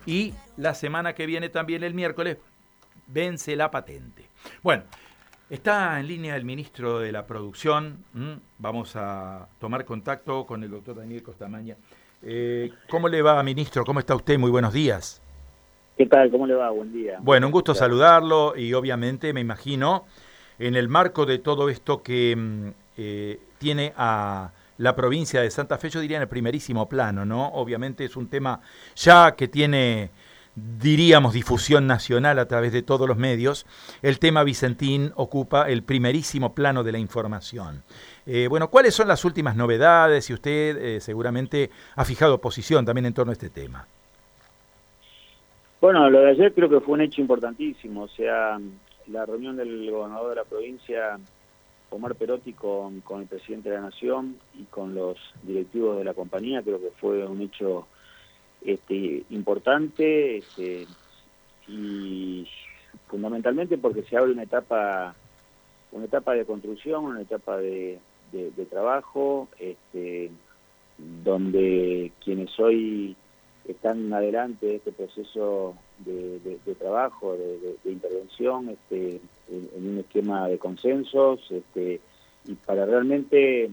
y la semana que viene también el miércoles vence la patente. Bueno, está en línea el ministro de la Producción. Vamos a tomar contacto con el doctor Daniel Costamaña. ¿Cómo le va, ministro? ¿Cómo está usted? Muy buenos días. ¿Qué tal? ¿Cómo le va? Buen día. Bueno, un gusto saludarlo y obviamente me imagino en el marco de todo esto que tiene a la provincia de Santa Fe, yo diría en el primerísimo plano, ¿no? Obviamente es un tema ya que tiene, diríamos, difusión nacional a través de todos los medios. El tema Vicentín ocupa el primerísimo plano de la información. Bueno, ¿cuáles son las últimas novedades? Y usted seguramente ha fijado posición también en torno a este tema. Bueno, lo de ayer creo que fue un hecho importantísimo, o sea, la reunión del gobernador de la provincia, Omar Perotti, con el presidente de la Nación y con los directivos de la compañía, creo que fue un hecho importante y fundamentalmente porque se abre una etapa de construcción, una etapa de trabajo, donde quienes hoy están adelante de este proceso de trabajo, de intervención, en un esquema de consensos, y para realmente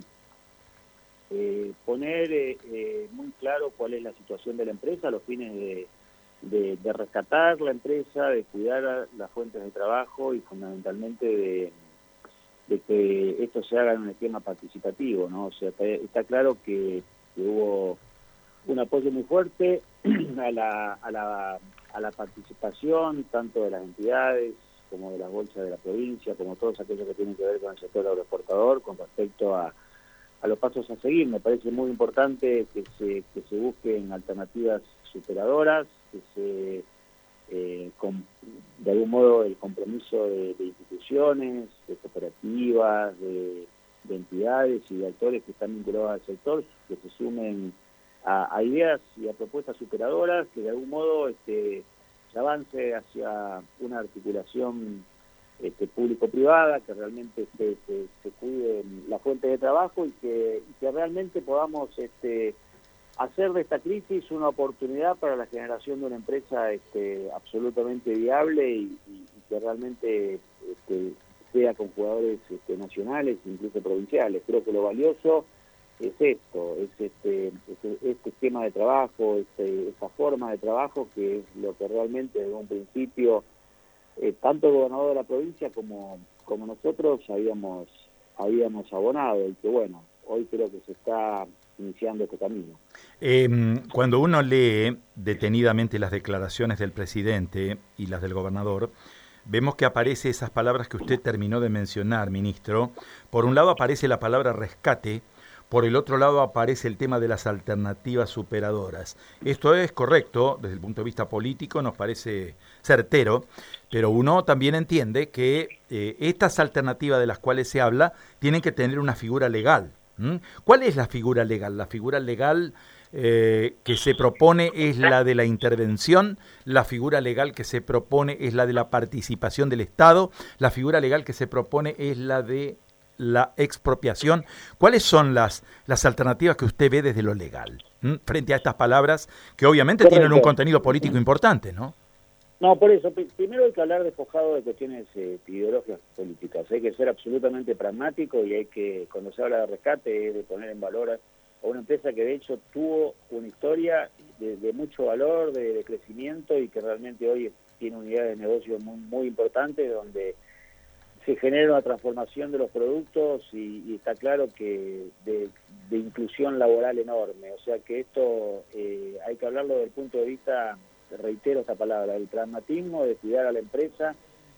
poner muy claro cuál es la situación de la empresa, a los fines de rescatar la empresa, de cuidar las fuentes de trabajo y fundamentalmente de que esto se haga en un esquema participativo, ¿no? O sea, está claro que hubo un apoyo muy fuerte a la participación tanto de las entidades como de las bolsas de la provincia, como todos aquellos que tienen que ver con el sector agroexportador con respecto a los pasos a seguir. Me parece muy importante que se busquen alternativas superadoras, que de algún modo el compromiso de instituciones, de cooperativas, de entidades y de actores que están vinculados al sector, que se sumen a ideas y a propuestas superadoras, que de algún modo se avance hacia una articulación público-privada, que realmente se cuide la fuente de trabajo y que realmente podamos hacer de esta crisis una oportunidad para la generación de una empresa absolutamente viable y que realmente sea con jugadores nacionales, incluso provinciales. Creo que lo valioso es esto, es este esquema de trabajo, esta forma de trabajo, que es lo que realmente desde un principio tanto el gobernador de la provincia como nosotros habíamos abonado, y que bueno, hoy creo que se está iniciando este camino. Cuando uno lee detenidamente las declaraciones del presidente y las del gobernador, vemos que aparece esas palabras que usted terminó de mencionar, ministro. Por un lado aparece la palabra rescate, por el otro lado aparece el tema de las alternativas superadoras. Esto es correcto, desde el punto de vista político nos parece certero, pero uno también entiende que estas alternativas de las cuales se habla tienen que tener una figura legal. ¿Cuál es la figura legal? La figura legal que se propone es la de la intervención, la figura legal que se propone es la de la participación del Estado, la figura legal que se propone es la de la expropiación. ¿Cuáles son las alternativas que usted ve desde lo legal frente a estas palabras que obviamente Correcto. tienen un contenido político importante, ¿no? No, por eso, primero hay que hablar despojado de cuestiones ideológicas políticas. Hay que ser absolutamente pragmático y hay que, cuando se habla de rescate, es de poner en valor a una empresa que de hecho tuvo una historia de mucho valor, de crecimiento, y que realmente hoy tiene unidades de negocio muy, muy importantes, donde se genera una transformación de los productos y está claro que de inclusión laboral enorme. O sea que esto hay que hablarlo desde el punto de vista, reitero esta palabra, del pragmatismo, de cuidar a la empresa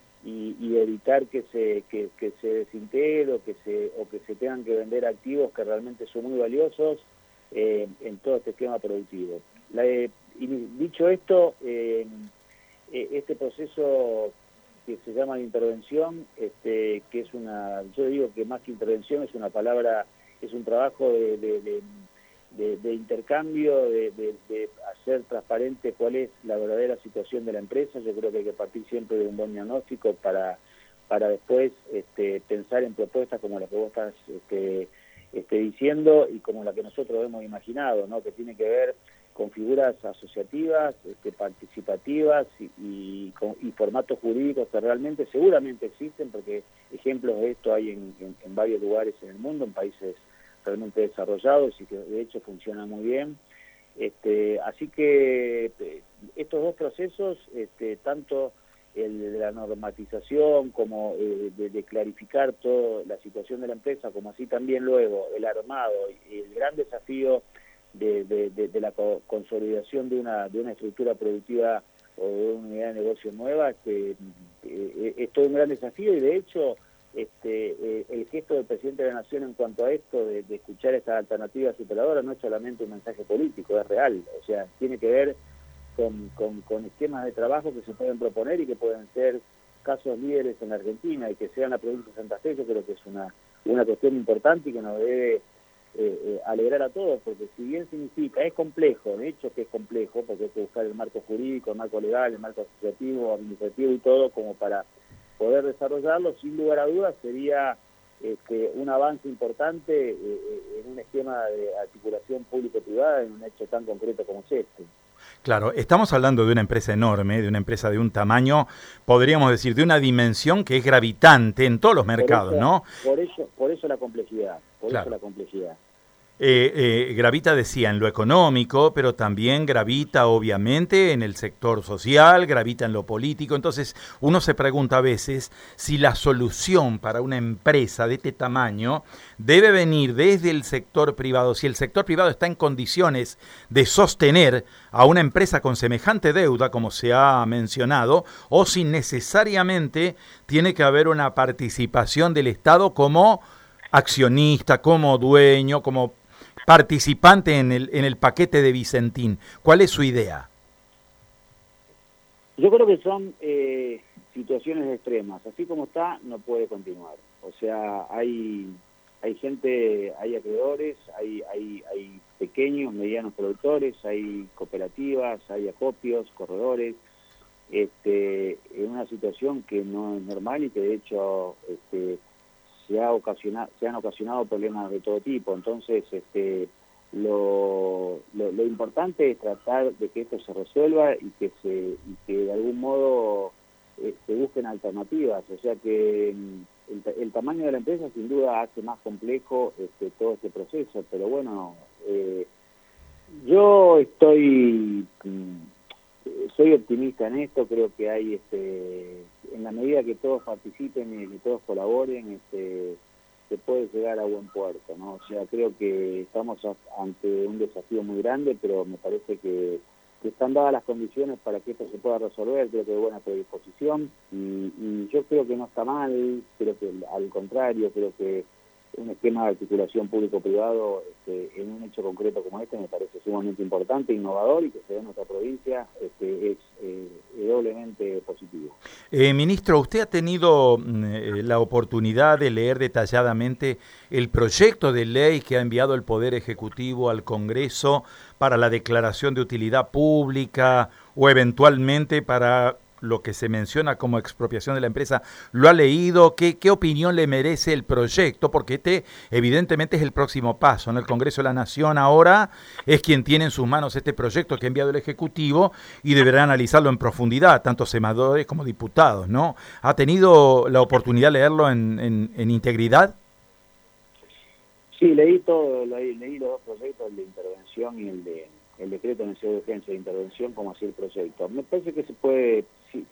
y evitar que se desintegre o que se tengan que vender activos que realmente son muy valiosos en todo este esquema productivo. Y dicho esto, este proceso que se llama de intervención, que es yo digo que más que intervención es una palabra, es un trabajo de intercambio, de hacer transparente cuál es la verdadera situación de la empresa. Yo creo que hay que partir siempre de un buen diagnóstico para después pensar en propuestas como la que vos estás diciendo y como la que nosotros hemos imaginado, ¿no? Que tiene que ver con figuras asociativas, participativas y formatos jurídicos que realmente seguramente existen, porque ejemplos de esto hay en varios lugares en el mundo, en países realmente desarrollados y que de hecho funcionan muy bien. Así que estos dos procesos, tanto el de la normatización como de clarificar toda la situación de la empresa, como así también luego el armado y el gran desafío de la consolidación de una estructura productiva o de una unidad de negocio nueva, es todo un gran desafío. Y de hecho el gesto del presidente de la Nación en cuanto a esto de escuchar estas alternativas superadoras no es solamente un mensaje político, es real, o sea, tiene que ver con esquemas de trabajo que se pueden proponer y que pueden ser casos líderes en la Argentina, y que sea en la provincia de Santa Fe. Yo creo que es una cuestión importante y que nos debe alegrar a todos, porque si bien significa, es complejo, de hecho que es complejo, porque hay que buscar el marco jurídico, el marco legal, el marco asociativo, administrativo y todo, como para poder desarrollarlo, sin lugar a dudas sería un avance importante en un esquema de articulación público-privada en un hecho tan concreto como es este. Claro, estamos hablando de una empresa enorme, de una empresa de un tamaño, podríamos decir, de una dimensión que es gravitante en todos los mercados, ¿no? Por eso la complejidad, claro. Eso la complejidad. Gravita, decía, en lo económico, pero también gravita obviamente en el sector social, gravita en lo político. Entonces uno se pregunta a veces si la solución para una empresa de este tamaño debe venir desde el sector privado, si el sector privado está en condiciones de sostener a una empresa con semejante deuda como se ha mencionado, o si necesariamente tiene que haber una participación del Estado como accionista, como dueño, como participante en el paquete de Vicentín. ¿Cuál es su idea? Yo creo que son situaciones extremas. Así como está, no puede continuar. O sea, hay gente, hay acreedores, hay pequeños, medianos productores, hay cooperativas, hay acopios, corredores, en una situación que no es normal y que de hecho se han ocasionado problemas de todo tipo. Entonces lo importante es tratar de que esto se resuelva y que de algún modo se busquen alternativas. O sea que el tamaño de la empresa sin duda hace más complejo todo este proceso, pero bueno, yo soy optimista en esto. Creo que hay en la medida que todos participen y que todos colaboren, se puede llegar a buen puerto, ¿no? O sea, creo que estamos ante un desafío muy grande, pero me parece que están dadas las condiciones para que esto se pueda resolver. Creo que hay buena predisposición y yo creo que no está mal. Creo que al contrario, creo que un esquema de articulación público-privado en un hecho concreto como este me parece sumamente importante, innovador, y que se dé en nuestra provincia es doblemente positivo. Ministro, usted ha tenido la oportunidad de leer detalladamente el proyecto de ley que ha enviado el Poder Ejecutivo al Congreso para la declaración de utilidad pública o eventualmente para lo que se menciona como expropiación de la empresa. ¿Lo ha leído? ¿Qué opinión le merece el proyecto? Porque evidentemente es el próximo paso, ¿no? El Congreso de la Nación ahora es quien tiene en sus manos este proyecto que ha enviado el Ejecutivo y deberá analizarlo en profundidad, tanto senadores como diputados, ¿no? ¿Ha tenido la oportunidad de leerlo en integridad? Sí, leí todo, leí los dos proyectos, el de intervención y el decreto de necesidad de urgencia de intervención, como así el proyecto. Me parece que se puede,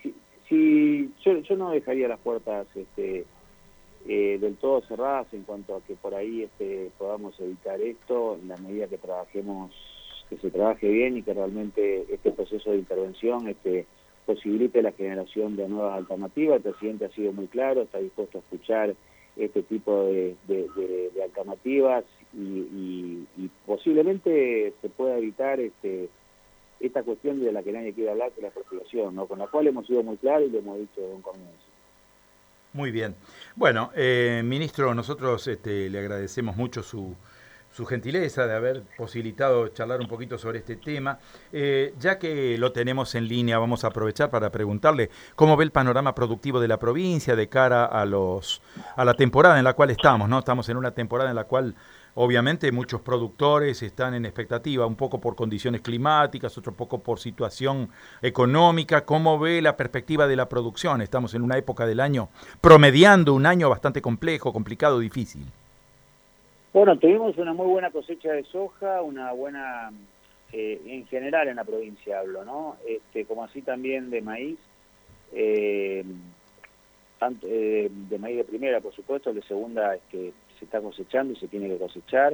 yo no dejaría las puertas del todo cerradas en cuanto a que por ahí podamos evitar esto, en la medida que se trabaje bien y que realmente este proceso de intervención posibilite la generación de nuevas alternativas. El presidente ha sido muy claro, está dispuesto a escuchar este tipo de alternativas y posiblemente se pueda evitar esta cuestión de la que nadie quiere hablar, que es la expropiación, ¿no? Con la cual hemos sido muy claros y lo hemos dicho desde un comienzo. Muy bien. Bueno, ministro, nosotros le agradecemos mucho su gentileza de haber posibilitado charlar un poquito sobre este tema. Ya que lo tenemos en línea, vamos a aprovechar para preguntarle cómo ve el panorama productivo de la provincia de cara a la temporada en la cual estamos, ¿no? Estamos en una temporada en la cual obviamente muchos productores están en expectativa, un poco por condiciones climáticas, otro poco por situación económica. ¿Cómo ve la perspectiva de la producción? Estamos en una época del año, promediando un año bastante complejo, complicado, difícil. Bueno, tuvimos una muy buena cosecha de soja, una buena, en general en la provincia hablo, ¿no? Como así también de maíz, tanto, de maíz de primera, por supuesto, el de segunda se está cosechando y se tiene que cosechar.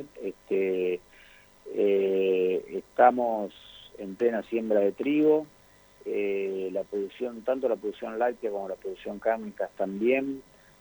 Estamos en plena siembra de trigo, la producción, tanto la producción láctea como la producción cárnica también.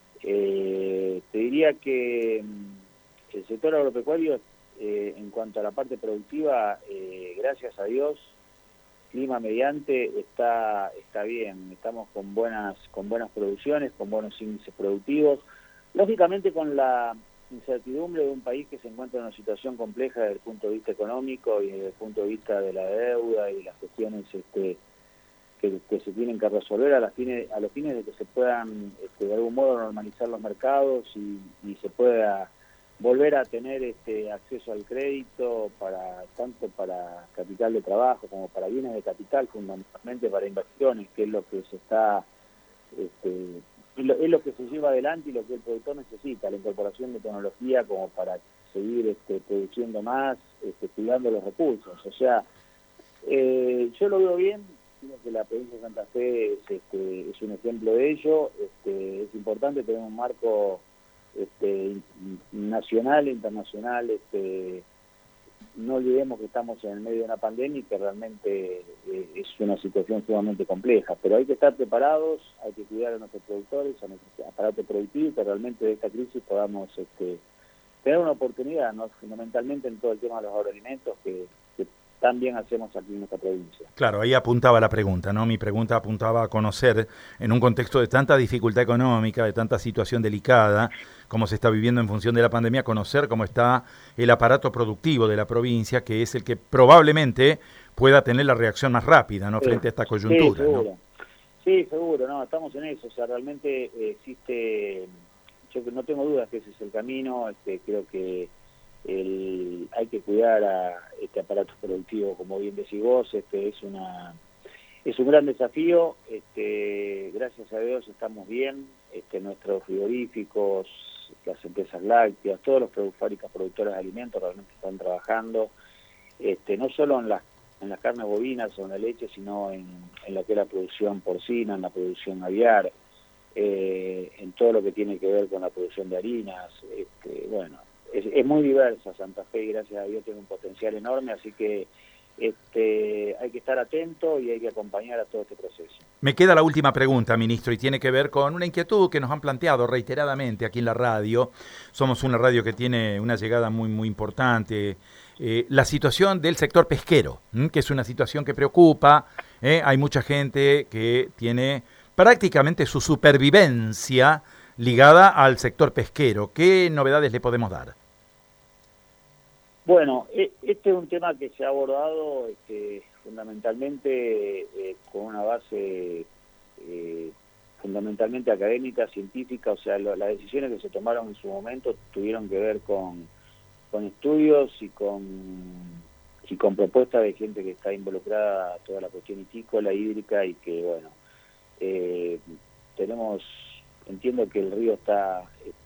Te diría que el sector agropecuario, en cuanto a la parte productiva, gracias a Dios, clima mediante, está bien. Estamos con buenas producciones, con buenos índices productivos. Lógicamente con la incertidumbre de un país que se encuentra en una situación compleja desde el punto de vista económico y desde el punto de vista de la deuda y las cuestiones que se tienen que resolver a los fines de que se puedan de algún modo normalizar los mercados y se pueda volver a tener acceso al crédito tanto para capital de trabajo como para bienes de capital, fundamentalmente para inversiones, que es lo que se está es lo que se lleva adelante y lo que el productor necesita, la incorporación de tecnología como para seguir produciendo más, cuidando los recursos. O sea, yo lo veo bien. Creo que la provincia de Santa Fe es un ejemplo de ello. Es importante tener un marco nacional e internacional. No olvidemos que estamos en el medio de una pandemia y que realmente es una situación sumamente compleja, pero hay que estar preparados, hay que cuidar a nuestros productores, a nuestro aparato productivo, que realmente de esta crisis podamos tener una oportunidad, ¿no? Fundamentalmente en todo el tema de los agroalimentos que también hacemos aquí en nuestra provincia. Claro, ahí apuntaba la pregunta, ¿no? Mi pregunta apuntaba a conocer, en un contexto de tanta dificultad económica, de tanta situación delicada, como se está viviendo en función de la pandemia, conocer cómo está el aparato productivo de la provincia, que es el que probablemente pueda tener la reacción más rápida, ¿no? Frente a esta coyuntura, sí, seguro. ¿no? Sí, seguro, no, estamos en eso. O sea, realmente existe, yo no tengo dudas que ese es el camino. Creo que hay que cuidar a este aparato productivo, como bien decís vos. Es un gran desafío. Gracias a Dios estamos bien. Nuestros frigoríficos, las empresas lácteas, todos los fábricas productoras de alimentos realmente están trabajando, no solo en las carnes bovinas o en la leche, sino en lo que es la producción porcina, en la producción aviar, en todo lo que tiene que ver con la producción de harinas. Bueno, es muy diversa Santa Fe y gracias a Dios tiene un potencial enorme, así que hay que estar atento y hay que acompañar a todo este proceso. Me queda la última pregunta, ministro, y tiene que ver con una inquietud que nos han planteado reiteradamente aquí en la radio. Somos una radio que tiene una llegada muy, muy importante. La situación del sector pesquero, que es una situación que preocupa. Hay mucha gente que tiene prácticamente su supervivencia ligada al sector pesquero. ¿Qué novedades le podemos dar? Bueno, este es un tema que se ha abordado fundamentalmente con una base fundamentalmente académica, científica. O sea, las decisiones que se tomaron en su momento tuvieron que ver con estudios y con propuestas de gente que está involucrada en toda la cuestión hitícola, hídrica, y que, bueno, entiendo que el río está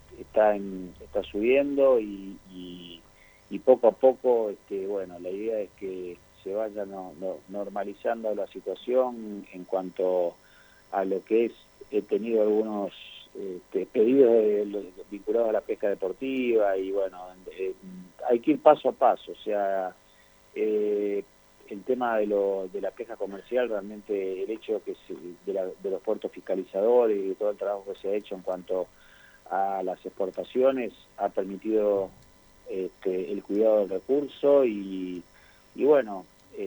subiendo y poco a poco, bueno, la idea es que se vaya normalizando la situación en cuanto a lo que es. He tenido algunos pedidos vinculados a la pesca deportiva y, bueno, hay que ir paso a paso. O sea, el tema de la pesca comercial, realmente el hecho de los puertos fiscalizadores y de todo el trabajo que se ha hecho en cuanto a las exportaciones ha permitido el cuidado del recurso y bueno,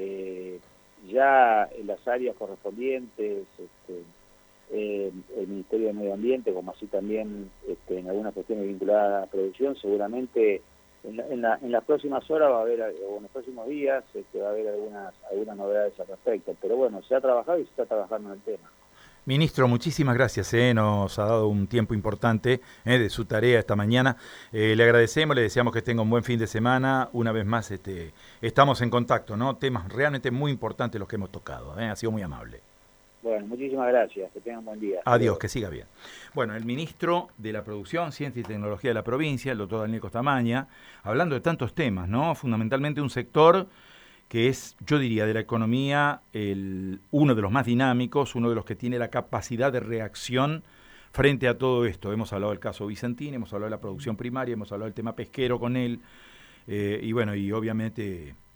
ya en las áreas correspondientes, el Ministerio de Medio Ambiente, como así también en algunas cuestiones vinculadas a la producción, seguramente en las próximas horas va a haber, o en los próximos días, va a haber algunas novedades al respecto. Pero bueno, se ha trabajado y se está trabajando en el tema. Ministro, muchísimas gracias, nos ha dado un tiempo importante de su tarea esta mañana. Le agradecemos, le deseamos que tenga un buen fin de semana. Una vez más estamos en contacto, ¿no? Temas realmente muy importantes los que hemos tocado, ha sido muy amable. Bueno, muchísimas gracias, que tengan un buen día. Adiós, que siga bien. Bueno, el ministro de la Producción, Ciencia y Tecnología de la provincia, el doctor Daniel Costamaña, hablando de tantos temas, ¿no? Fundamentalmente un sector que es, yo diría, de la economía, uno de los más dinámicos, uno de los que tiene la capacidad de reacción frente a todo esto. Hemos hablado del caso Vicentín, hemos hablado de la producción primaria, hemos hablado del tema pesquero con él, y bueno, y obviamente